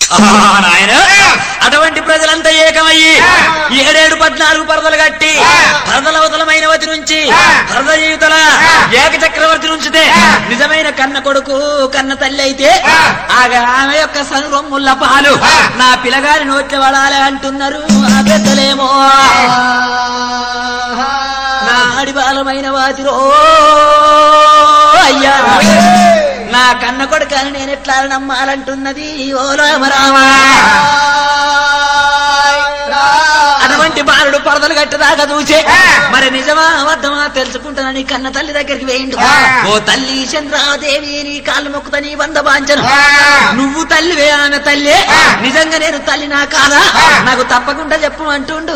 నాయన అటువంటి ప్రజలంతా ఏకమయ్యి 7-14 పరదలు కట్టి పరదలవతల మైనవతి నుంచి పరద జీవితల ఏక చక్రవర్తి నుంచితే నిజమైన కన్న కొడుకు కన్న తల్లి అయితే ఆమె యొక్క సనురొమ్ముల పాలు నా పిల్లగారి నోట్ల పడాలి అంటున్నారు ఆ పెద్దలేమో నా ఆడిబాలమైన వాతిరో అయ్యా నా కన్న కొడుకని నేను ఎట్లా నమ్మాలంటున్నది ఓ రామరామా అటువంటి బాలుడు పరదలు కట్టదాకా చూచే మరి నిజమా అబద్ధమా తెలుసుకుంటానని కన్న తల్లి దగ్గరికి వేయండు ఓ తల్లి చంద్రాదేవి నీ కాళ్ళు మొక్కుతా నీ వంద బాంచను నువ్వు తల్లివే ఆమె తల్లి నిజంగా నేను తల్లి నా కాదా నాకు తప్పకుండా చెప్పు అంటుండు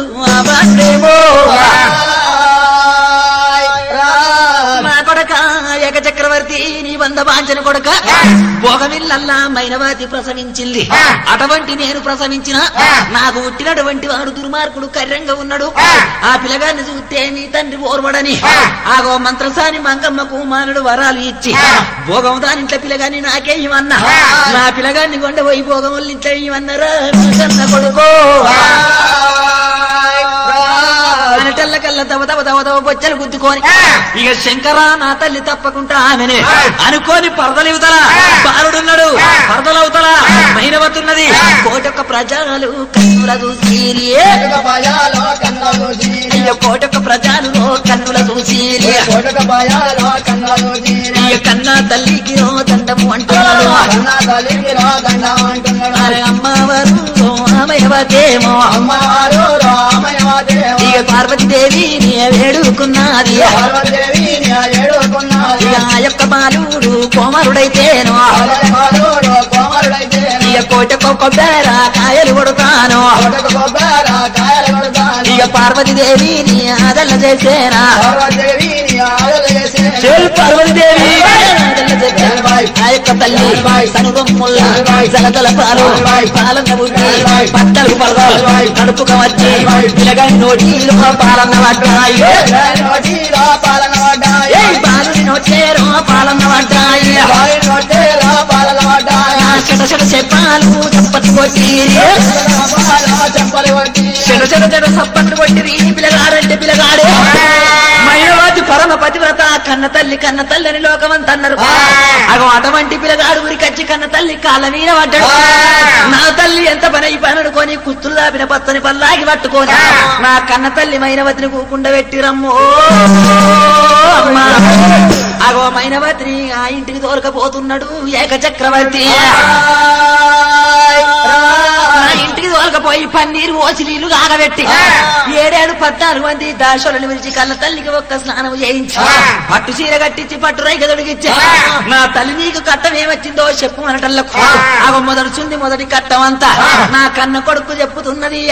నా కొడక ఏక చక్రవర్తి నీ వంద బాంచన కొడక భోగమిల్లల్లా మైనవాతి ప్రసవించింది అటువంటి నేను ప్రసవించిన నాకు పుట్టినటువంటి వాడు దుర్మార్గుడు కర్రంగా ఉన్నాడు ఆ పిల్లగాన్ని చూస్తే మీ తండ్రి ఓర్వడని ఆగో మంత్రసాని మంగమ్మకు మానుడు వరాలు ఇచ్చి భోగం దానింట్లో పిల్లగాని నాకే ఇవన్నా నా పిల్లగాన్ని కొండపోయి భోగం వల్ల ఇంట్లో ఇవన్నారా కన్న కొడుకో అనటల్ల కల్ల తవ తవ తవ తవ బొచ్చలు గుద్దుకొని ఇక శంకర నా తల్లి తప్పకుండా ఆమెనే అనుకోని పరదలివుతల బాలుడున్నాడు పరదలవుతల మైనవతున్నది కోటొక్క ప్రజలు కన్నుల చూసిరి కోటొక్క ప్రజలు కన్నుల చూసిరి కన్నా తల్లికి దండము అంటున్నాడు అమ్మవారు అమయవతేమో ఇక పార్వతీదేవి వేడుకున్నది ఆ యొక్క బాలుడు కోమరుడైతేను ఇక కోటకు కొబ్బర కాయలు కొడతాను ఇక పార్వతీదేవి ఆదల్ల చేసేనా పార్వతీదేవి ఆ యొక్క తల్లి సనుగొమ్ముల జలతల పాలు పాలన్న బుద్ధి పట్టలు పడదాలు కడుపుక వచ్చి పిల్లగాని నోటిలో పాలన్న పడ్డాయి బాలుని నోటేరో పాలన్న పడ్డాయి చెట చెట చెప్పాలు చప్పట్లు కొట్టి చెట చెట చెట చప్పట్లు కొట్టి పిల్లగాడంటే పిల్లగాడే మైనవాతి పరమ పతివ్రత కన్న తల్లి అని లోకమంతా అన్నారు అగో అటువంటి పిల్లగాడు ఊరికొచ్చి కన్న తల్లి కాళ్ళ మీద పడ్డాడు నా తల్లి ఎంత పని అనుకొని కుత్తులు దాపిన పచ్చని పల్లాగి పట్టుకొని నా కన్న తల్లి మైనవతిని కూకుండా పెట్టిరమ్మో అమ్మా అగో మైనవతిని ఆ ఇంటికి తోలకపోతున్నాడు ఏక చక్రవర్తి ఇంటికి తోలకపోయి పన్నీరు ఓసి నీళ్లు కాగబెట్టి 7-14 మంది దాశోలను విరిచి కన్న తల్లికి ఒక్క స్నానం చేయించి పట్టు చీర కట్టించి పట్టు రైక తొడిగిచ్చా నా తల్లి నీకు కట్టం ఏమొచ్చిందో చెప్పు అనటల్లకు అవ మొదలుచుంది మొదటి కట్టం అంతా నా కన్న కొడుకు చెప్పుతున్నది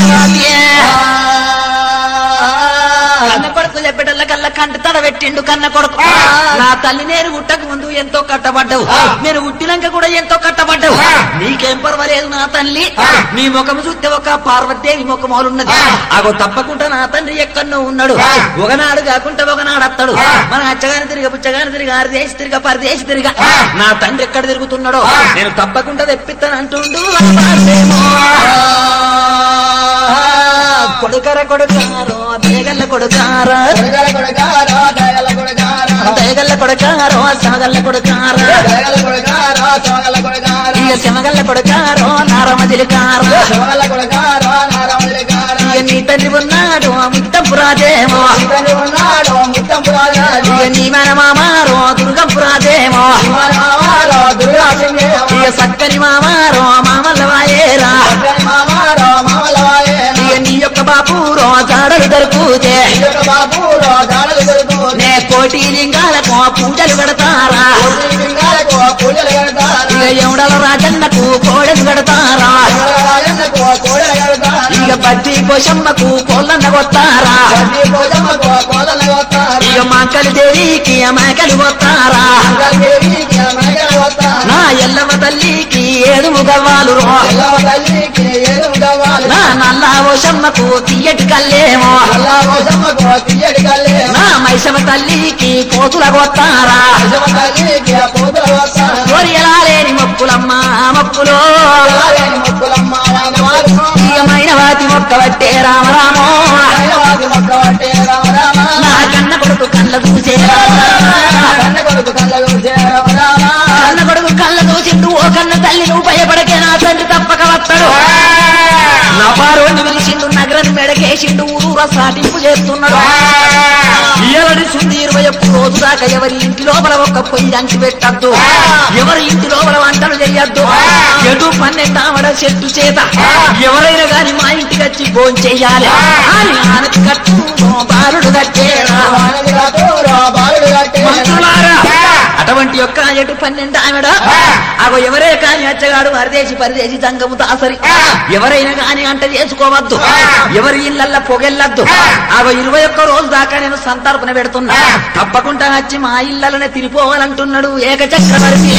కన్న కొడుకు చెప్పేటల్లకల్లా కంటి తడ పెట్టిండు కన్న కొడుకు నా తల్లి నేను పుట్టక ముందు ఎంతో కట్టబడ్డావు నేను పుట్టినాక కూడా ఎంతో కట్టబడ్డావు నీకేం పర్వాలేదు నా తల్లి నీ ముఖం చూస్తే ఒక పార్వతీదేవి ముఖమోలున్నది అగో తప్పకుండా నా తండ్రి ఎక్కడో ఉన్నాడు ఒకనాడు కాకుండా ఒకనాడు అత్తాడు మన అచ్చగాని తిరిగా పుచ్చగాని తిరిగా ఆరిదేసి తిరిగా పరిదేసి తిరిగా నా తండ్రి ఎక్కడ తిరుగుతున్నాడో నేను తప్పకుండా తెప్పిస్తాను అంటుండు కొడుకర కొడుకారో దయగల్ల కొడుకారా దయగల్ల కొడుకారో సాగల్ల కొడుకారా ఇక శమగల్ల కొడుకారో నారమదిలికారా ఇక నీ తండ్రి ఉన్నాడు ముక్తంపురాజేమో ఇక నీ మన మామారో దుర్గంపురాజేమో ఇక సక్కని మామారో మామల్ల వాయేరా ఇక నీ యొక్క బాపూరో జాడలు దొరుకుతే నే కోటి లింగాలకు పూజలు పెడతారా ఇక ఎవడల రాజన్నకు కోడలు పెడతారా ఇక బడ్డీ పోషమ్మకు కోళ్ళన్న కొత్తారా ఇక మాకలి దేవికి మేకలు కొత్తారా నా ఎల్లమ్మ తల్లికి 7 ముగవాలు నా నల్లా పోషమ్మకు తీయటి కల్లేమో నా మైసమ్మ తల్లికి కోతుల కొత్తారా లేని మొక్కులమ్మ మొక్కులో మైనవాతి మొక్క పట్టే రామరామో నా కన్న కొడుకు కళ్ళ చూసే కన్న కొడుకు కళ్ళ చూసిండు ఓ కన్న తల్లి నువ్వు భయపడకే నా తండ్రి తప్పక వస్తాడు నా పారోని పిలిచిండు నగరం మెడకేసిండు ఊరూర సాటింపు చేస్తున్నాడు ఏడుస్తుంది 21 రోజు దాకా ఎవరి ఇంటి లోపల ఒక్క పొయ్యి అంటి పెట్టద్దు ఎవరి ఇంటి లోపల వంటలు చెయ్యొద్దు ఎటు 12 ఆమడ చెట్టు చేత ఎవరైనా గాని మా ఇంటికి వచ్చి భోజనం చెయ్యాలి అని ఆనతి కట్టు బాలుడు కట్టేరా అటువంటి యొక్క ఎటు 12 ఆమెడ అగో ఎవరే కాని అచ్చగాడు పరదేశి జంగము దాసరి ఎవరైనా గాని అంట చేసుకోవద్దు ఎవరి ఇళ్ళల్లో పొగెళ్ళద్దు అగో 21 రోజు దాకా నేను సంతర్పణ పెడుతున్నా తప్పకుండా వచ్చి మా ఇళ్ళనే తిరిపోవాలంటున్నాడు ఏక చక్రవర్తి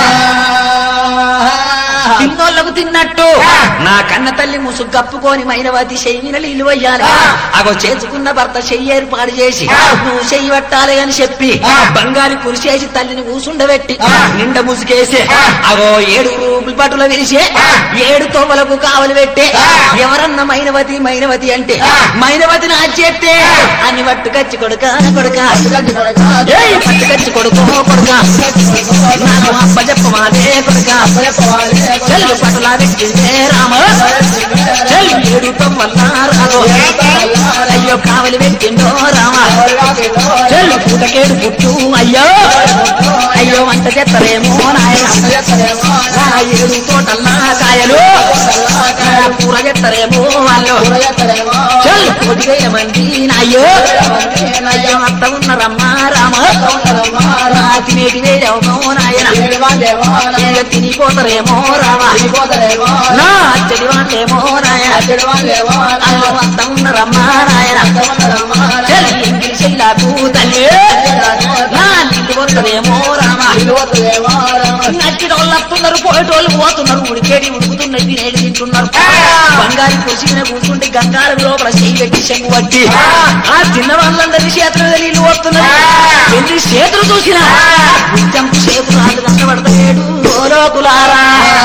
తిన్నోళ్లకు తిన్నట్టు నా కన్న తల్లి ముసుగు కప్పుకొని మైనవతి చెయ్యిన నీళ్ళు వయ్యాలి అగో చేసుకున్న భర్త చెయ్యి ఏర్పాటు చేసి నువ్వు చెయ్యి పట్టాలి అని చెప్పి బంగారు కురిసేసి తల్లిని కూసుండబెట్టి నిండ ముసుగేసి అగో 7 రూపుల పట్టుల విరిసే 7 తోమలకు కావలి పెట్టే ఎవరన్నా మైనవతి అంటే మైనవతి నా చేస్తే అని పట్టుకచ్చి కొడుక పట్టుకచ్చి కొడుకు నాకు అప్ప చెప్పమాదే కొడుక చెల్లు పట్టులా పెట్టిందే రామ చెల్లి 7 తోమల రాగో అయ్యో కావలి పెట్టిండో రామ చెల్లి పూటకేడు పుట్టు అయ్యో వంట చేస్తారేమో నాయన 7 తోటల్లా కాయలు కూర చేస్తారేమో వాళ్ళు చెల్లి 1,000 మంది నాయ్యో అంత ఉన్నారమ్మా రామ తినేటి వేరేమో నాయన తినిపోతారేమో రామ నా అచ్చడి వాళ్ళేమో నాయన అంత ఉన్నారమ్మా నాయన చెల్లి ఇంటి చెల్లాకు తల్లి నా ఇంటి పోతారేమో రామ నచ్చిన వాళ్ళు వస్తున్నారు పోయేటోళ్ళు పోతున్నారు ఉడికేడి ఉడుకుతున్నారు తినేది తింటున్నారు బంగారు కుర్చీ మీద కూర్చుంటే గంగాల లోపల చెయ్యి పెట్టి చెంగు పట్టి ఆ చిన్న వాళ్ళందరినీ చేతులు నీళ్ళు పోతున్నారు ఎన్ని చేతులు చూసినా నిత్యంపు చేతులు రాజు కనబడతాడు లోకులారా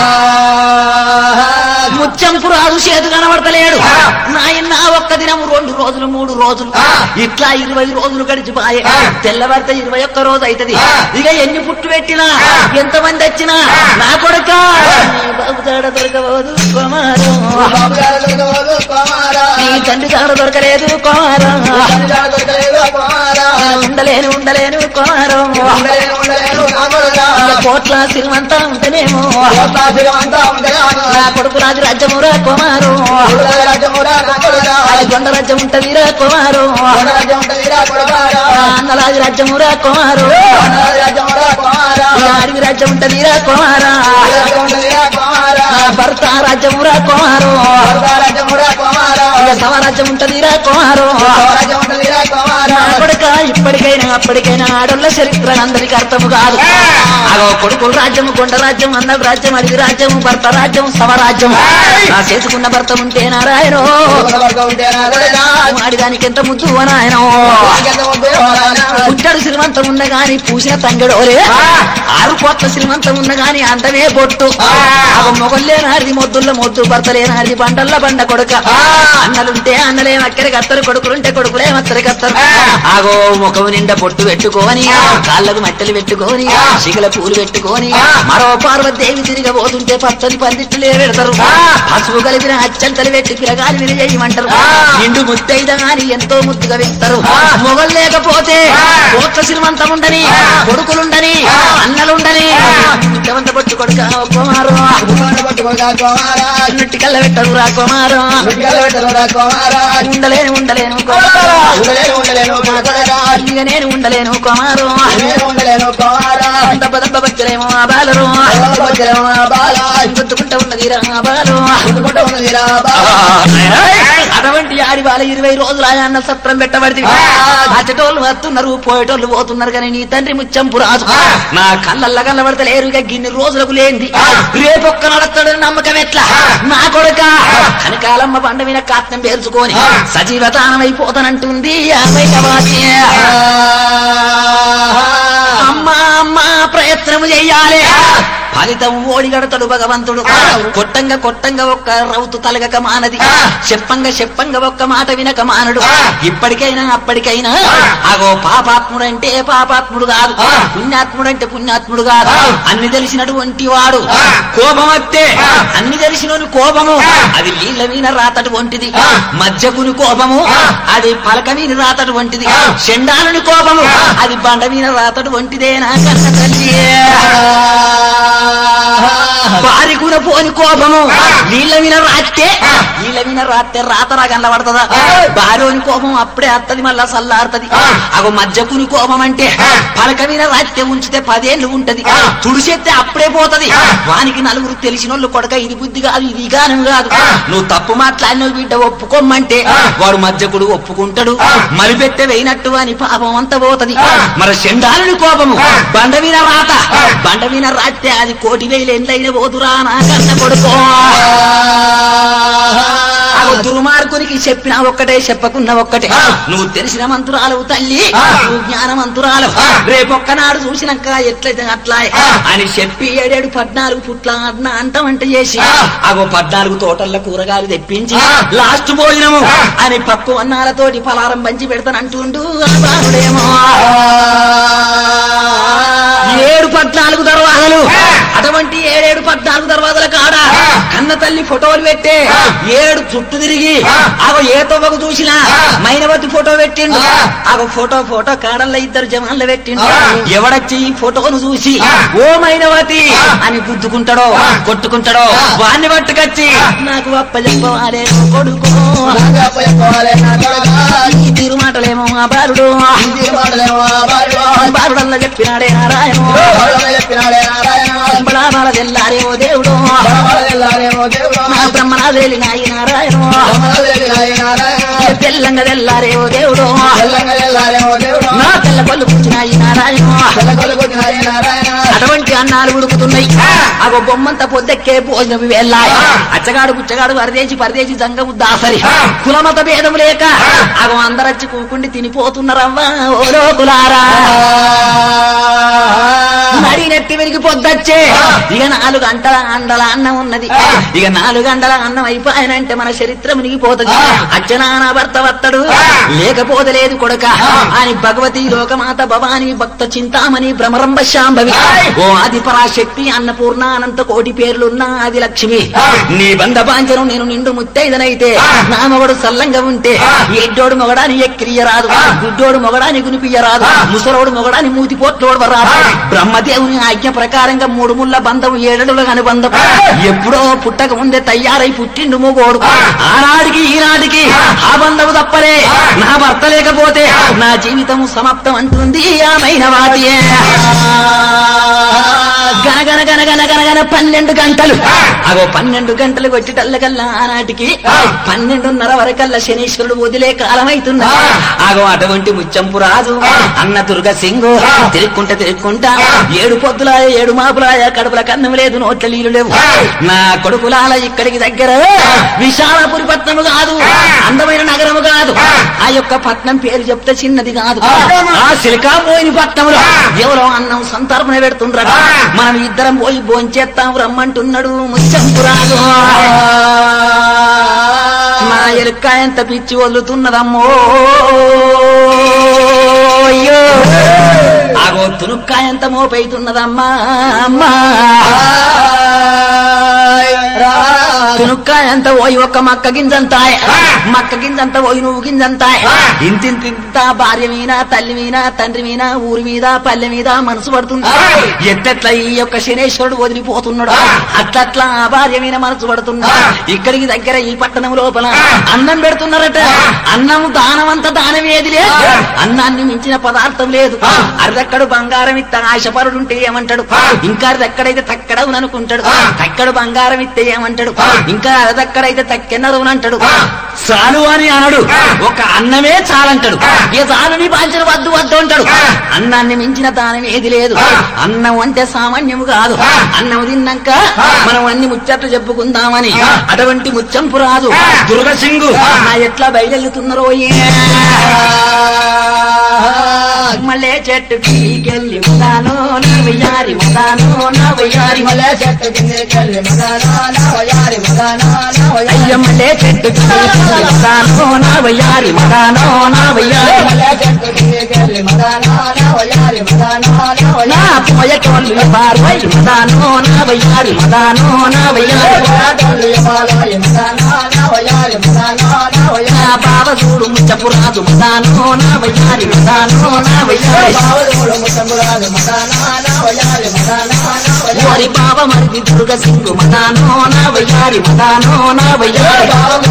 ముత్యంపు రాజు చేతు కనబడతలేడు నాయన ఒక్క దినం 2 రోజులు 3 రోజులు ఇట్లా 20 రోజులు గడిచిపోయే తెల్లవారితే 21 రోజు అవుతుంది ఇక ఎన్ని పుట్టు పెట్టినా ఎంతమంది వచ్చినా నా కొడుక బాబుదాడ దొరకబోదు కుమారు నీ తండ్రి కాడ దొరకలేదు కుమారు ఉండలేను కుమారు కోట్ల శ్రీమంతా ఉంటేనేమో నా కొడుకు రాజు రాజ్యమురా కుమారు గొండ రాజ్యం ఉంటదిరా కుమారు అన్నరాజు రాజ్యమురా కుమారు అడవి రాజ్యం ఉంటదిరా కుమారా భర్త రాజ్యమురా కుమారు సవరాజ్యం ఉంటదిరా కుమారు కొడుక ఇప్పటికైనా అప్పటికైనా ఆడోళ్ళ చరిత్ర అందరికి అర్థము కాదు అగో కొడుకుల రాజ్యము కొండ రాజ్యం అన్నల రాజ్యం అడవి రాజ్యము భర్త రాజ్యం సవరాజ్యం నా చేసుకున్న భర్త ఉంటే నారాయణ ఆడిదానికి ఎంత ముద్దు నాయన పుట్టడు శ్రీమంతం ఉన్న గాని పూసిన తంగడోలే 6 కోట్ల శ్రీమంతం ఉన్న గాని అంతమే బొట్టు మొగల్లే నాడిది మొద్దుల్లో మొద్దు భర్తలే నాడిది బండల్ల బండ కొడుక అన్నలుంటే అన్నలే అక్కడి కత్తరు కొడుకులుంటే కొడుకులే మత్తరి కత్తరు ఆగో ముఖం నిండా పొట్టు పెట్టుకోని కాళ్ళకు మట్టెలు పెట్టుకోని శిగల పూలు పెట్టుకోని మరో పార్వదేవి తిరగబోతుంటే పచ్చని పందిట్టులే పెడతారు పసుపు కలిపిన అచ్చంతలు పెట్టి పిలగాలి విని చేయమంటారు నిండు ముద్దైద గాని ఎంతో ముద్దుగా వెళ్తారు మొగలు లేకపోతే కోట్ల శ్రీమంతం ఉండని కొడుకులుండని అన్నలుండని ఇంతమంత పట్టు కొడుక కుమారు నుట్టి కళ్ళ పెట్టరు రా కుమారు ఉండలేను ఇక నేను ఉండలేను కుమారు దెబ్బ బచ్చలేమో ఆ బాలరు గుర్తుకుంటా ఉన్నది రా బాలు అటువంటి ఆడి వాళ్ళ 20 రోజులు ఆయన సత్రం పెట్టబడి అచ్చటోళ్ళు వస్తున్నారు పోయేటోళ్ళు పోతున్నారు కానీ నీ తండ్రి ముత్యంపు రాజు నా కళ్ళల్లా కనబడతలేరు ఇక గిన్ని రోజులకు లేంది రేపొక్క నడతాడు నమ్మకం ఎట్లా నా కొడుక కనకాలమ్మ పండ మీద కాత్నం పేర్చుకొని సజీవతానం అయిపోతానంటుంది అమ్మా ప్రయత్నము చెయ్యాలి ఫలితం ఓడిగడతాడు భగవంతుడు కొట్టంగా కొట్టంగా ఒక్క రౌతు తలగక మానది చెప్పంగా ఒక్క మాట వినక మానడు ఇప్పటికైనా అప్పటికైనా అగో పాపాత్ముడంటే పాపాత్ముడు కాదు పుణ్యాత్ముడంటే పుణ్యాత్ముడు కాదు అన్ని తెలిసినటువంటి వాడు కోపం వస్తే అన్ని తెలిసిన కోపము అది నీళ్ళ మీద రాతడు వంటిది మధ్యకుని కోపము అది పలక మీద రాతడు వంటిది చెండాలని కోపము అది బండ మీద రాతడు వంటిదేనా కన్న తల్లి బారికున పోని కోపము నీళ్ళ మీద రాస్తే రాతరా కనబడుతుందా బారోని కోపం అప్పుడే అత్తది మళ్ళా సల్లారుతుంది అగో మధ్యకుని కోపం అంటే పలక మీద రాస్తే ఉంచితే 10 ఏళ్ళు ఉంటది తుడిచేస్తే అప్పుడే పోతది వానికి నలుగురు తెలిసినోళ్ళు కొడక ఇది బుద్ధి కాదు ఇది గానం కాదు నువ్వు తప్పు మాట్లాడిన బిడ్డ ఒప్పుకోమంటే వాడు మధ్యకుడు ఒప్పుకుంటాడు మలిపెట్టే వేయినట్టు అని పాపం అంతా పోతది మరి చెండాలని కోపము బండ మీద రాస్తే అది 1,000,000 ఎండ్లైన పోతురా నా కన్న కొడుకో దుర్మార్గునికి చెప్పినా ఒక్కటే చెప్పకున్నా ఒక్కటే నువ్వు తెలిసిన మంత్రాలు తల్లి నువ్వు జ్ఞానమంతురాలు రేపొక్కనాడు చూసినాక ఎట్లయితే అట్లా అని చెప్పి 7 14 పుట్ల అన్న అంటమంట చేసి అగో 14 తోటల్లో కూరగాయలు తెప్పించి లాస్ట్ భోజనము అని పప్పు అన్నాలతోటి పలారం పంచి పెడతానంటుండు బాలుడేమో 7 14 దర్వాజలు అటువంటి 7 14 దర్వాజల కాడ కన్న తల్లి ఫోటోలు పెట్టే 7 చుట్టూ తిరిగి అగో ఏ తవ్వకు చూసినా మైనవతి ఫోటో పెట్టిండు అగో ఫోటో కాడల్లో 2 జవాన్లు పెట్టిండు ఎవడొచ్చి ఈ ఫోటోను చూసి ఓ మైనవతి అని గుద్దుకుంటాడో కొట్టుకుంటాడో వాన్ని పట్టుకొచ్చి నాకు అప్పచెప్పవాలే కొడుకో ఈ తిరుమాటలేమో ఆ బాలుడు బాలుడల్లా చెప్పినాడే నారాయణ బడాబాల తెల్లారే ఓ దేవుడు నా బ్రహ్మనాథేలి నాయి నారాయణ తెల్లంగా తెల్లారే ఓ దేవుడు నా తెల్ల పళ్ళు పుచ్చినాయి నారాయణ అటువంటి అన్నాలు ఉడుకుతున్నాయి అగో బొమ్మంత పొద్దెక్కే భోజనం వెళ్ళాయి అచ్చగాడు పుచ్చగాడు పరదేశి జంగము దాసరి కులమత భేదం లేక అగో అందరొచ్చి కూకుండి తినిపోతున్నారవ్వా ఓ లోకులారా మడి నెట్టి వెలిగి పొద్దొచ్చే ఇక 4 గంటల అండల అన్నం ఉన్నది ఇక 4 గంటల అన్నం అయిపోయానంటే మన చరిత్ర మునిగిపోతుంది అచ్చనానా భర్త వత్తడు లేకపోతే లేదు కొడక అని భగవతి లోకమాత భవాని భక్త చింతామణి భ్రమరంబ శాంభవి ఓ ఆది పరాశక్తి అన్నపూర్ణ అనంత కోటి పేర్లున్న ఆది లక్ష్మి నీ బంధ బాంచను నేను నిండు ముత్తైదనైతే నా మొగడు సల్లంగా ఉంటే ఎడ్డోడు మొగడాని ఎక్కిరియరాదు గుడ్డోడు మొగడాని గునిపియ్యరాదు ముసలోడు మొగడాని మూతి పోట్లోడు రాదు బ్రహ్మదేవుని ఆజ్ఞ ప్రకారంగా 3 ముళ్ళ బంధం 7 అడుగుల అనుబంధం ఎప్పుడో పుట్టక ముందే తయారై పుట్టిండు మొగోడు ఆనాడికి ఈనాటికి ఆ బంధము తప్పలే నా భర్త లేకపోతే నా జీవితం సమాప్తం అంటుంది ఆ మైనవాతియే గనగన గనగన గనగన 12 గంటలు అగో 12 గంటలు కొట్టిటల్లకల్లా ఆనాటికి 12:30 వరకల్లా శనీశ్వరుడు వదిలే కాలమైతున్నా అగో అటువంటి ముచ్చంపు రాజు అన్న దుర్గ సింగు తిరుక్కుంటా 7 పొద్దులాయ 7 మాపులాయ కడుపుల కన్నం లేదు నోట్ల నీళ్లు లేవు నా కొడుకులాల ఇక్కడికి దగ్గర విశాలపురి పట్నము కాదు అందమైన నగరము కాదు ఆ యొక్క పట్నం పేరు చెప్తే చిన్నది కాదు ఆ సిలికాపోయిన పట్నంలో ఎవరో అన్నం సంతర్పణ పెడుతుండ్రట మనం ఇద్దరం పోయి భోంచేస్తాం రమ్మంటున్నాడు ముచ్చంపురాజు నా ఎలుక ఎంత పిచ్చి వదులుతున్నదమ్మో అయ్యో ఆగో తునుక్కాయ ఎంత మోపైతున్నదమ్మా అమ్మా తునుక్కాయ అంత పోయి ఒక్క మక్క గింజంతా పోయి నువ్వు గింజంతాయ్ ఇంతింత భార్య మీద తల్లి మీద తండ్రి మీద ఊరి మీద పల్లె మీద మనసు పడుతుంది ఎట్లా ఈ యొక్క శనేశ్వరుడు వదిలిపోతున్నాడు అట్లట్లా ఆ భార్య మీద మనసు పడుతున్నాడు ఇక్కడికి దగ్గర ఈ పట్టణం లోపల అన్నం పెడుతున్నారట అన్నం దానమంత దానం ఏది లేదు అన్నాన్ని మించిన పదార్థం లేదు అర్ధక్కడు బంగారం ఇత్త ఆశపరుడు ఉంటే ఏమంటాడు ఇంకా అర్ధక్కడైతే తక్కడవును అనుకుంటాడు తక్కడు బంగారం ఇస్తే ఏమంటాడు ఇంకా అర్ధక్కడైతే తక్కెన్నదవును అంటాడు చాలు అని అనడు ఒక అన్నమే చాలంటాడు ఏ దానని బాంచిన వద్దు అంటాడు అన్నాన్ని మించిన దానం ఏది లేదు అన్నం అంటే సామాన్యము కాదు అన్నం తిన్నాక మనం అన్ని ముచ్చట్లు చెప్పుకుందామని అటువంటి ముచ్చంపు రాజు దుర్గసింగు ఎట్లా బయలుతున్నారో మళ్ళీ చెట్టు కిందికెళ్ళి మదానో నా వయ్యారి మదానో నా వయ్యారి మళ్ళీ చెట్టు కిందికెళ్ళి మదానో నా వయ్యారి మదానో నా వయ్యారి అయ్య మళ్ళీ చెట్టు కిందికెళ్ళి మదానో నా వయ్యారి మదానో నా వయ్యారి మళ్ళీ చెట్టు కిందికెళ్ళి మదానో నా వయ్యారి మదానో నా వయ్యారి నా పోయటోళ్ళు పార్వై మదానో నా వయ్యారి మదానో నా వయ్యారి నా బావ చూడు ముచ్చపురాదు మదానో నా వయ్యారి మదానో నా వయ్యారి ఓరి బావ మరిది దుర్గ సింగు మదానో నా వయ్యారి మదానో నా వయ్యారి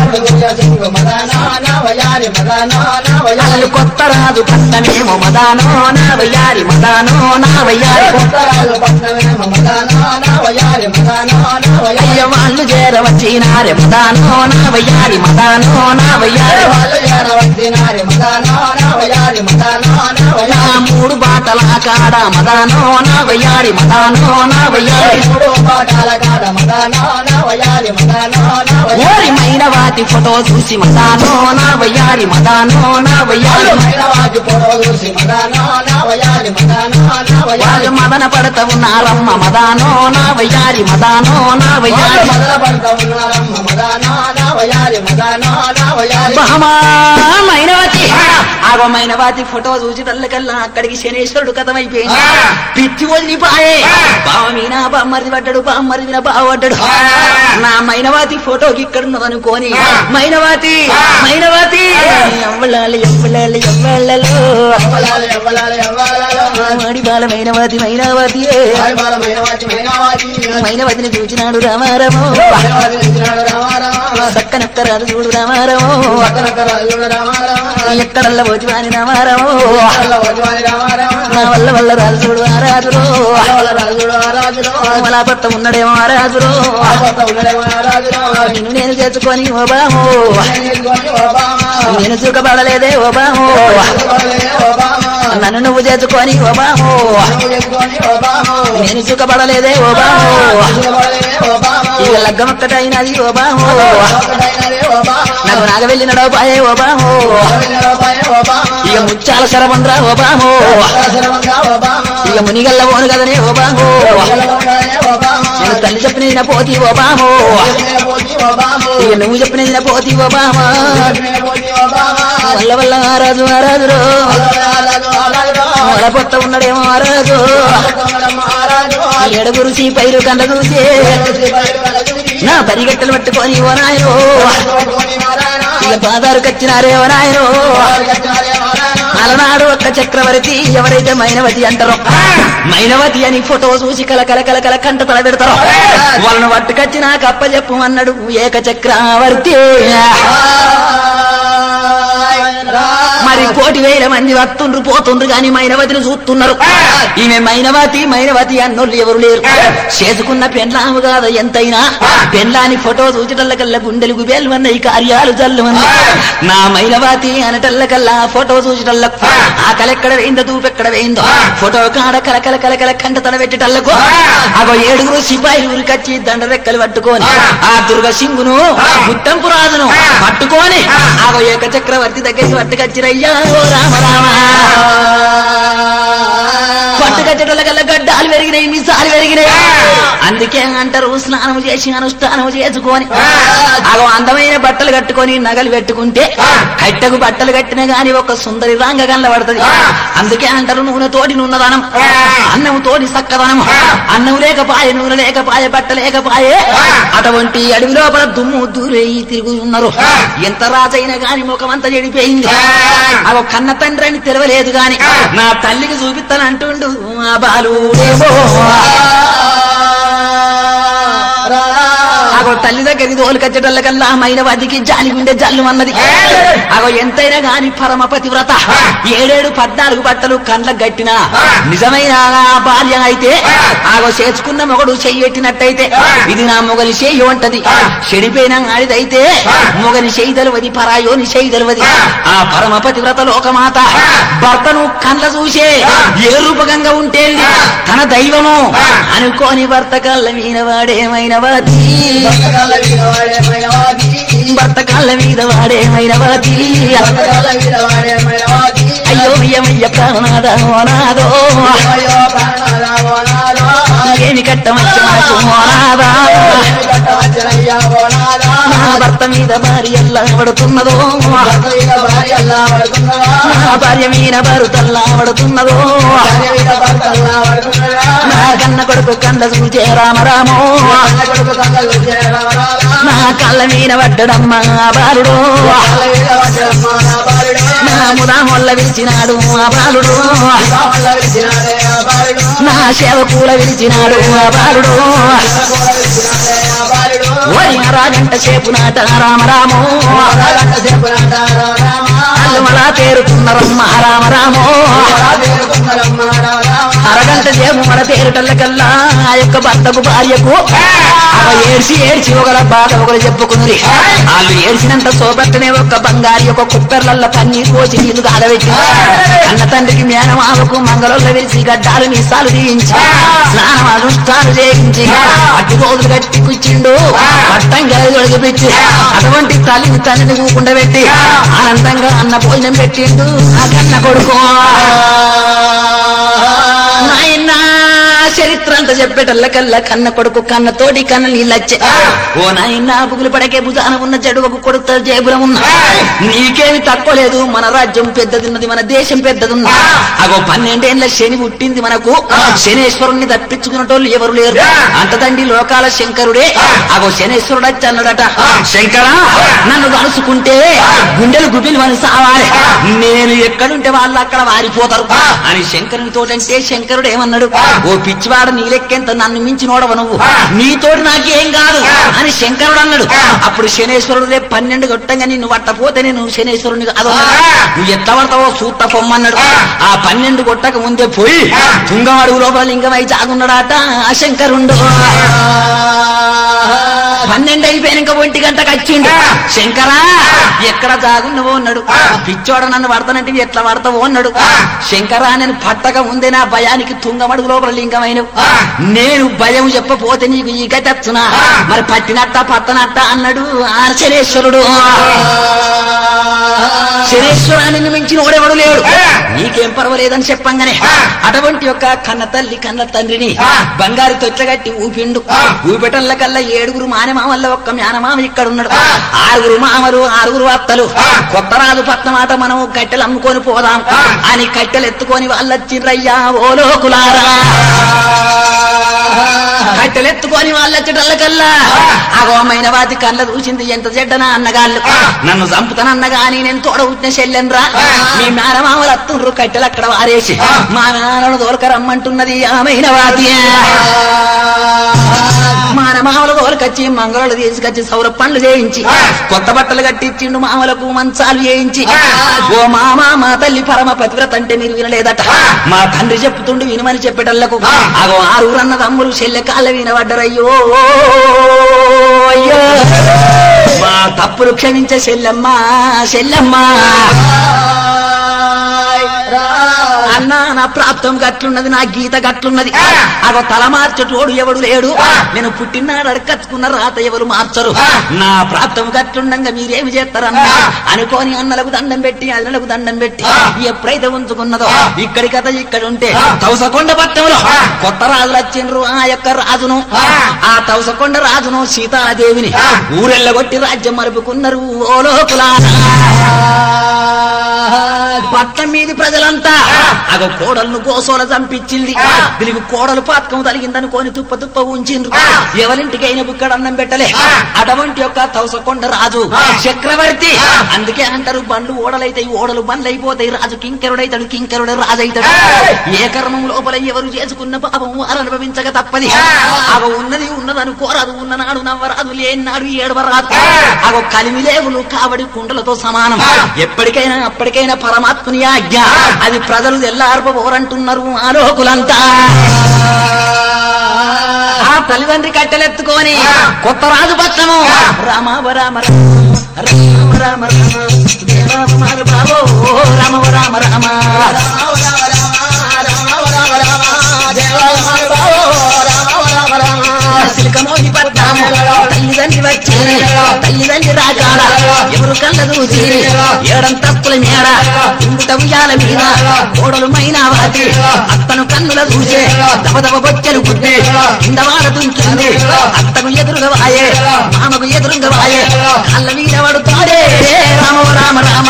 అసలు కొత్త రాజు పట్టమేమో మదానో నా వయ్యారి మదానో నా వయ్యారి అయ్య వాళ్ళు చేరవచ్చినారే మదానో నా వయ్యారి మదానో నా వయ్యారి నా మూడు బాటల కాడ మదానో నా వయ్యారి మదానో నా వయ్యారి ఓరి మైనవాతి ఫోటో చూసి మదానో నా వయ్యారి మదానో నా వయ్యారి వాళ్ళు మదన పడత ఉన్నారమ్మ మదానో నా వయ్యారి మదానో నా వయ్యారి బహమా మైనవతి ఆగో మైనవాతి ఫోటో చూసి తల్లకల్లా అక్కడికి శనేశ్వరుడు కథమైపోయింది పిచ్చి వదిలిపాయే బావ మీనా బామ్మరిది పడ్డాడు బామ్మరిది బావడ్డాడు నా మైనవాతి ఫోటోకి ఇక్కడున్నదనుకోని మైనవాతి మైనవాతి ఎవ్వలాలి ఎవ్వలాలి ఎవ్వలలో మాడి బాల మైనవాతి మైనవాతి మైనవతిని చూచినాడు రామారమో సక్కనక్క రాదు చూడు రామారమో ఎక్కడల్లా పోతి వాని రామారమో నా వల్ల వల్ల రాజు చూడు ఆరాజురో మలా పట్ట ఉన్నడేమో ఆరాజురో నిన్ను నేను చేసుకొని ఓ బామో నేను సుఖపడలేదే ఓ బామో నన్ను నువ్వు చేసుకొని ఓ బామో నేను సుఖపడలేదే ఓ బామో ఇక లగ్గమక్కటైనది ఓ బామో నాకు నాగ వెళ్ళినడో పాయే ఓ బామో ఇక ముచ్చాల శరబంద్రా ఓ బామో ఇక మునిగల్ల ఓను కదనే ఓ బామో నేను తల్లి చెప్పిన పోతి ఓ బామో ఇక నువ్వు చెప్పిన పోతి ఓ బామా వల్ల వల్ల ఆరాజు ఆరాజురో వల పొట్ట ఉన్నడేమో ఆరాజు ఏడుగురు పైరు కండ చూసి నా పరిగెట్టలు పట్టుకొని ఓ నాయనో ఇక పాదారు కచ్చినారే ఓ నాయనో అలనాడు ఒక్క చక్రవర్తి ఎవరైతే మైనవతి అంటారో మైనవతి అని ఫోటో చూసి కల కల కల కల కంట తల పెడతారో వాళ్ళను పట్టుకొచ్చి నాకు అప్పచెప్పు అన్నాడు ఏక చక్రవర్తి మరి 1,000 మంది వస్తుండ్రు పోతుండ్రు గాని మైనవతిని చూస్తున్నారు ఈమె మైనవతి మైనవతి అన్నోళ్ళు ఎవరు లేరు చేసుకున్న పెండ్లాము కాదు ఎంతైనా పెండ్లాని ఫోటో చూచటల్లకల్లా గుండెలు గుబేలువన్నాయి కార్యాలు జల్లువన్నాయి నా మైనవతి అనటల్లకల్లా ఫోటో చూచటల్ల ఆ కలెక్కడ వేయిందో తూపెక్కడ వేయిందో ఫోటో కాడ కలకల కలకల కంట తల పెట్టేటల్లకు అగో 7 సిపాయిలు ఊరికొచ్చి దండరెక్కలు పట్టుకొని ఆ దుర్గ సింగును ముట్టంపు రాజును పట్టుకొని ఆగో ఏక చక్రవర్తి దగ్గరికి పట్టుకొచ్చిరయ్యా ఓ రామ రామ పట్టుకొచ్చేటోళ్ళకల్లా గడ్డాలు పెరిగినాయి మిసాలు పెరిగినాయి అందుకే అంటారు స్నానం చేసి అనుష్ఠానం చేసుకొని అగో అందమైన బట్టలు కట్టుకొని నగలు పెట్టుకుంటే కట్టకు బట్టలు కట్టినా గాని ఒక సుందరి రాంగ కనబడుతుంది అందుకే అంటారు నూనె తోటి నున్నదనం అన్నం తోటి సక్కదనం అన్నం లేకపాయే నూనె లేకపాయే బట్ట లేకపాయే అటువంటి అడవి లోపల దుమ్ము దూరేయి తిరుగుతున్నారు ఎంత రాజైనా గాని ముఖమంతా చెడిపోయింది అగో కన్న తండ్రి అని తెలవలేదు గాని నా తల్లికి చూపిస్తానంటుండు ఆ బాలుడేమో అగో తల్లి దగ్గరికి తోలుకొచ్చేటల్లకల్లా మైనవతికి జాలి గుండె జల్లు అన్నది అగో ఎంతైనా గాని పరమ పతివ్రత 7 14 బట్టలు కండ్లకు గట్టిన నిజమైన భార్య అయితే ఆగో చేసుకున్న మొగడు చెయ్యెట్టినట్టయితే ఇది నా మొగని చెయ్యి ఉంటది చెడిపోయిన ఆడిదైతే మొగని చెయ్యి తెలవది పరాయోని చెయ్యి తెలవది ఆ పరమ పతివ్రత లోకమాత భర్తను కండ్ల చూసే ఏ రూపకంగా ఉంటే తన దైవము అనుకోని భర్త కళ్ళ మీనవాడే మైనవతి భర్త కాళ్ళ మీద వాడే మైనవతి అయ్య అయ్యో యమయ్య ప్రాణనాథ ఓనాదో ఏమి కట్టమచ్చ ఓనాదా నా భర్త మీద భార్య ఎలా పడుతున్నదో నా భార్య మీద భరుతల్లా పడుతున్నదో నా కన్న కొడుకు కండ చూచే రామరామో నా కళ్ళ మీద పడ్డడమ్మా బాలుడు నా ముదామొల్ల విరిచినాడు ఆ బాలుడు నా సేవకూల విరిచినాడు ఆ బాలుడు రాగంట సేపు నాట రామరామో అల్లమలా తేరుకున్నరమ్మ రామరామో అరగంట సేపు మన తేరుటల్లకల్లా ఆ యొక్క భర్తకు భార్యకు ఏడ్చి ఏడ్చి ఒకళ్ళ బాధ ఒకరు చెప్పుకున్నది వాళ్ళు ఏడ్చినంత సోబట్టనే ఒక బంగారి ఒక కుక్కర్లల్ల పన్నీరు పోసి నీళ్లు కాగబెట్టి అన్న తండ్రికి మేనమావకు మంగళోళ్ళ విరిచి గడ్డాలు మీసాలు తీయించి స్నానం అనుష్ఠాలు చేయించి అట్టి రోజులు కట్టి కూర్చిండు పట్టం గది పెట్టి అటువంటి తల్లిని కూకుండా పెట్టి ఆనందంగా అన్న భోజనం పెట్టిండు ఆ కన్న కొడుకు నాయనా చరిత్ర అంతా చెప్పేటల్లకల్లా కన్న కొడుకు కన్న తోటి కన్న నీళ్ళచ్చే ఓ నాయనా బుగులు పడకే భుజాన ఉన్న జడువకు కొడుకు జేబులం ఉన్నా నీకేమి తక్కువ లేదు మన రాజ్యం పెద్దదిన్నది మన దేశం పెద్దదున్నా అగో 12 ఏళ్ల శని పుట్టింది మనకు శనేశ్వరుణ్ణి తప్పించుకున్నటోళ్ళు ఎవరు లేరు అంతదండి లోకాల శంకరుడే అగో శనేశ్వరుడు వచ్చి అన్నాడట శంకరా నన్ను కలుసుకుంటే గుండెలు గుబిలు అని సావాలి నేను ఎక్కడుంటే వాళ్ళు అక్కడ వారిపోతారు అని శంకరుని తోటంటే శంకరుడు ఏమన్నాడు ఓ పిచ్చివాడ నీ లెక్కెంత నన్ను మించి నోడవ నువ్వు నీతోటి నాకేం కాదు అని శంకరుడు అన్నాడు అప్పుడు శనేశ్వరుడు రేపు 12 కొట్టంగా నిన్ను పట్టపోతే నేను శనేశ్వరుని కాదు నువ్వు ఎట్లా పడతావో సూట్ట పొమ్మన్నాడు ఆ 12 కొట్టక ముందే పోయి తుంగమడుగు లోపల లింగమై జాగున్నాడట ఆ శంకరుండు 12 అయిపోయినాక 1 గంటకు వచ్చిండు శంకరా ఎక్కడ జాగున్నావో అన్నాడు పిచ్చోడ నన్ను పడతానంటే ఎట్లా పడతావో అన్నాడు శంకరా నేను పట్టక ముందే నా భయానికి తుంగమడుగు లోపల లింగమైనవు నేను భయం చెప్పపోతే నీకు ఈ గతి వచ్చునా మరి పట్టినట్ట పట్టనట్ట అన్నాడు ఆ శనేశ్వరుడు శనేశ్వరాన్ని మించిన ఓడెవడు లేడు నీకేం పర్వాలేదని చెప్పంగానే అటువంటి యొక్క కన్న తల్లి కన్న తండ్రిని బంగారు తొట్లగట్టి ఊపిండు ఊపెటల్ల కల్లా 7 మానమామల్ల ఒక్క మేనమామ ఇక్కడ ఉన్నాడు 6 మామలు 6 అత్తలు కొత్త రాజు పట్నమాట మనం కట్టెలు అమ్ముకొని పోదాం అని కట్టెలు ఎత్తుకొని వాళ్ళొచ్చిండ్రయ్యా ఓ లోకులారా కట్టెలెత్తుకొని వాళ్ళొచ్చటల్లకల్లా అగోమైన వాటి కళ్ళ చూసింది ఎంత చెడ్డనా అన్నగాళ్ళు నన్ను చంపుతానన్నగాని నేను తోడ ఉట్టిన చెల్లెన్రా మీ మేనమామలు అత్తుండ్రు కట్టెలు అక్కడ వారేసి మా మేనను తోలకరమ్మంటున్నది ఆమెన వాతి మానమామలు తోలకొచ్చి మంగళలు తీసుకొచ్చి సౌర పండ్లు చేయించి కొత్త బట్టలు కట్టించిండు మామలకు మంచాలు చేయించి ఓ మామా మా తల్లి పరమ పతివ్రత అంటే మీరు వినలేదట మా తండ్రి చెప్తుండు వినమని చెప్పేటల్లకు అగో 6 అన్న తమ్ములు చెల్లె కాళ్ళ వినబడ్డరయ్యో అయ్యో మా తప్పులు క్షమించే చెల్లెమ్మా చెల్లెమ్మా అన్నా నా ప్రాప్తం గట్లున్నది నా గీత గట్లున్నది అగో తల మార్చటోడు ఎవడు లేడు నేను పుట్టినాడు అడకచ్చుకున్న రాత ఎవరు మార్చరు నా ప్రాప్తం గట్లుండగా మీరేమి చేస్తారన్నా అనుకోని అన్నలకు దండం పెట్టి అన్నలకు దండం పెట్టి ఎప్పుడైతే ఉంచుకున్నదో ఇక్కడి కథ ఇక్కడ ఉంటే తౌసకొండ పట్టణంలో కొత్త రాజులు వచ్చిండ్రు ఆ యొక్క రాజును ఆ తౌసకొండ రాజును సీతాదేవిని ఊరెళ్ళగొట్టి రాజ్యం మరుపుకున్నారు ఓ లోకులారా పట్టం మీది ప్రజలంతా అగో కోడలను గోసోల చంపించింది దీనికి కోడలు పాతకం తలిగిందనుకోని తుప్ప తుప్ప ఉంచిండ్రు ఎవరింటికైనా బుక్కడ అన్నం పెట్టలే అటువంటి యొక్క తౌసకొండ రాజు చక్రవర్తి అందుకే అంటారు బండ్లు ఓడలైతాయి ఓడలు బండ్లు అయిపోతాయి రాజు కింకరుడైతాడు కింకరుడు రాజు అవుతాడు ఏ కర్మం లోపల ఎవరు చేసుకున్న పాపం వారు అనుభవించక తప్పది అగో ఉన్నది ఉన్నదనుకోరాదు ఉన్ననాడు నవ్వరాదు లేనాడు ఏడవరాదు అగో కలిమిలేవులు కాబడి కుండలతో సమానం ఎప్పటికైనా అప్పటికైనా పరమాత్మని ఆజ్ఞ అది ప్రజలు ఎల్లార్పబోరంటున్నారు ఆ లోకులంతా ఆ తల్లిదండ్రి కట్టెలెత్తుకొని కొత్త రాజు పట్టము రామ రామ రామ రామ రామ బాబో రామ రామ రామ సిలికమోహి పట్టాము తల్లి తల్లిదండ్రి వచ్చి తల్లిదండ్రి రాకాడ ఎవరు కళ్ళ చూసి ఏడంతస్తుల మేడ ఇంగుట ఉయ్యాల మీద ఓడలు మైనావాతి అత్తను కన్నుల చూసే దబదబ బొచ్చెలు గుద్దే కిందవాడ దుంకింది అత్తకు ఎదురుగా వాయే మామకు ఎదురుగా వాయే కళ్ళ మీద పడుతాడే రామ రామ రామ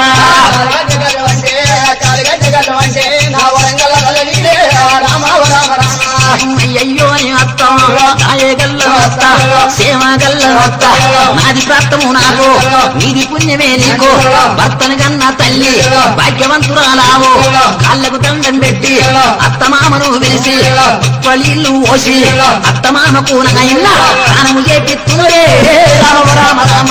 అయ్యో అని అత్త నాయే గల్ల అత్త సేమ గల్ల అత్త నాది ప్రాప్తము నాకు నీది పుణ్యమే నీకు భర్తను కన్నా తల్లి భాగ్యవంతురాలావు కాళ్ళకు దండం పెట్టి అత్త మామను పిలిచి పళ్ళీళ్ళు పోసి అత్త మామకు నాయన స్నానము చేపిస్తున్నదే రామ రామ రామ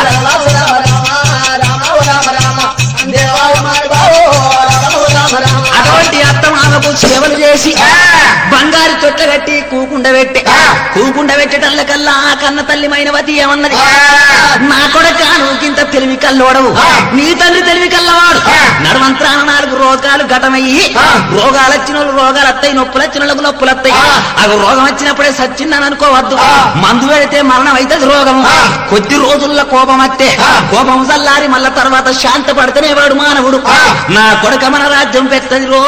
అటువంటి అత్త మామకు సేవలు చేసి బంగారు తొట్ల కట్టి కూకుండ పెట్టేటల్లకల్లా ఆ కన్న తల్లి మైనవతి ఏమన్నది నా కొడుక నువ్వుకింత తెలివి కల్లోడవు నీ తండ్రి తెలివి కల్లవాడు నడవంత్రాన 4 రోగాలు ఘటమయ్యి రోగాలు వచ్చిన వాళ్ళు రోగాలు వస్తాయి నొప్పులు వచ్చిన వాళ్ళకు నొప్పులు వస్తాయి అవి రోగం వచ్చినప్పుడే సచ్చిందని అనుకోవద్దు మందు పెడితే మరణం అవుతుంది రోగము కొద్ది రోజుల్లో కోపం వస్తే కోపం చల్లారి మళ్ళా తర్వాత శాంతి పడితేనే వాడు మానవుడు నా కొడుక మన రాజ్యం పెద్దది రో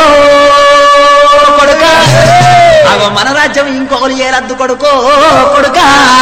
కొడుక అగో మన రాజ్యం ఇంకొకరు ఏరద్దు కొడుకో కొడుక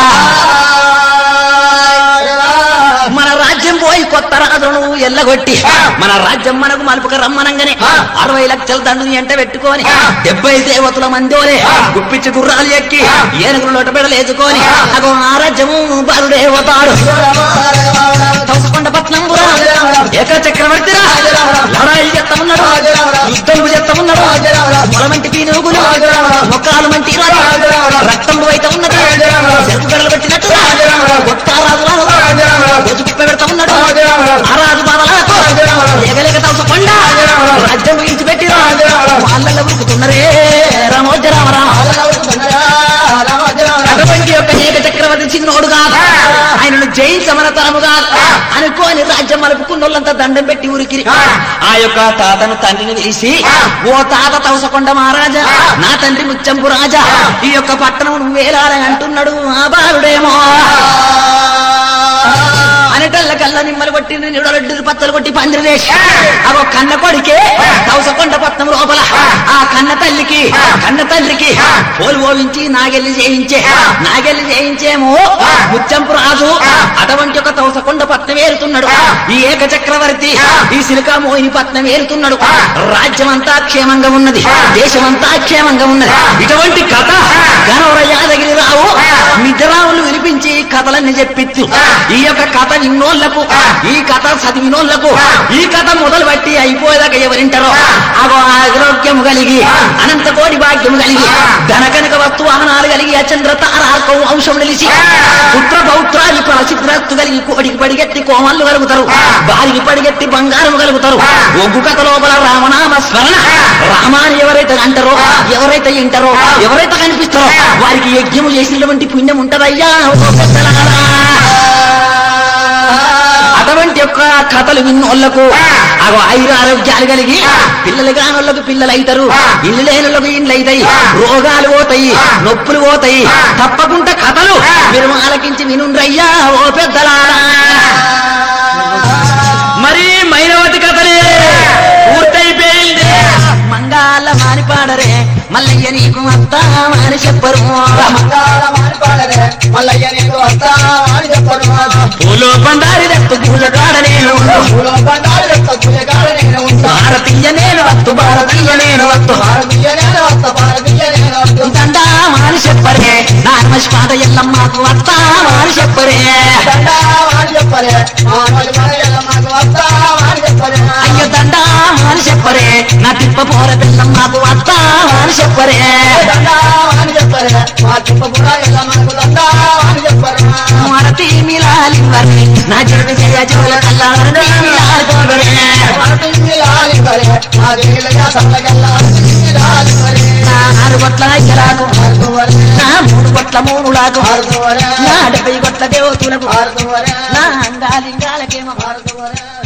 మన రాజ్యం పోయి కొత్త రాజును ఎల్లగొట్టి మన రాజ్యం మనకు మలుపుక రమ్మనంగానే 60 లక్షల దండుని ఎంట పెట్టుకొని 70 దేవతల మందోలే గుప్పిచ్చి గుర్రాలు ఎక్కి ఏనుగులు లొటబెడలు వేసుకొని అగో ఆ రాజ్యము బరుడేవతాడు తోసుకొండ పట్నం ఏక చక్రవర్తి లడాయి చెత్తమున్నాడు యుద్ధం చెత్తమున్నాడు మొలమంటి పీనుగులు మొక్కలు మంటి రక్తం అయితే ఉన్నది చెరుకు గడలు పెట్టినట్టు గొట్టారాజు పెడతా ఉన్నాడు ఆ రాజు బాధలకు ఎగలేక తోసుకొండ రాజ్యం గురించి పెట్టి వాళ్ళ ఉరుకుతున్నారే రామోజ రామ రామ అటువంటి యొక్క ఏక చక్రవర్తి చిన్నోడు కాదు ఆయనను జయించమన తరము కాదు అనుకోని రాజ్యం మలుపుకున్నోళ్ళంతా దండం పెట్టి ఉరికిరి ఆ యొక్క తాతను తండ్రిని పిలిచి ఓ తాత తవసకొండ మహారాజా నా తండ్రి ముచ్చంపు రాజా ఈ యొక్క పట్టణం నువ్వేలాలని అంటున్నాడు ఆ బాలుడేమో అనేటల్ల కళ్ళ నిమ్మలు కొట్టి నిడలడ్డు పత్తలు కొట్టి పందిరేసి అగో కన్న కొడికే తవసకొండ పట్నం లోపల ఆ కన్న తండ్రికి పోలు ఓవించి నాగెల్లి చేయించేమో ముచ్చంపు రాజు అటువంటి ఒక తవసకొండ పట్నం ఏరుతున్నాడు ఈ ఏక చక్రవర్తి ఈ సిలికా మోహిని పట్నం ఏరుతున్నాడు రాజ్యం అంతా క్షేమంగా ఉన్నది దేశమంతా క్షేమంగా ఉన్నది ఇటువంటి కథ గనవర యాదగిరి రావు నిద్రరావులు వినిపించి కథలన్నీ చెప్పిచ్చు ఈ యొక్క కథ విన్నోళ్లకు ఈ కథ చదివినోళ్లకు ఈ కథ మొదలు బట్టి అయిపోయేదాకా ఎవరింటారో అగో ఆరోగ్యము కలిగి అనంత కోటి భాగ్యము కలిగి ధనకనక వస్తు వాహనాలు కలిగి అచంద్ర తారార్కం వంశం నిలిచి పుత్ర పౌత్రాలు ప్రసిద్ధి కలిగి కోడికి పడిగెత్తి కోమళ్ళు కలుగుతారు భార్యకి పడిగెత్తి బంగారం కలుగుతారు ఒగ్గు కథ లోపల రామనామ స్మరణ రామాని ఎవరైతే అంటారో ఎవరైతే వింటారో ఎవరైతే కనిపిస్తారో వారికి యజ్ఞము చేసినటువంటి పుణ్యం ఉంటదయ్యా అటువంటి యొక్క కథలు విన్నోళ్లకు అగో ఆరోగ్యాలు కలిగి పిల్లలు కానోళ్లకు పిల్లలు అవుతారు ఇల్లు లేనులకు ఇండ్లు అవుతాయి రోగాలు పోతాయి నొప్పులు పోతాయి తప్పకుండా కథలు మీరు ఆలకించి వినుండ్రయ్యా ఓ పెద్దలారా మరి మైనవతి కథలే పూర్తయిపోయింది మంగాల మానిపాడరే మల్లయ్య నీకు వస్తా అని చెప్పరు పూలో బండారి రక్తు పూజ కాడ నేను భారతీయ నేను వస్తు దండా మాని చెప్పరే నా నమస్కార ఎల్లమ్మకు వస్తా అని చెప్పరే అయ్యో దండా అని చెప్పరే నా తిప్ప పోర పిల్లమ్మకు వస్తా అని చెప్పరే మారతి మిలాలి నా జరుడు జయ జోల కల్లారని నా 6 గొట్ల ఐరాకు నా 3 గొట్ల 3 లాకు నా 70 గొట్ల దేవతులకు నా అంగాలింగాలకేమో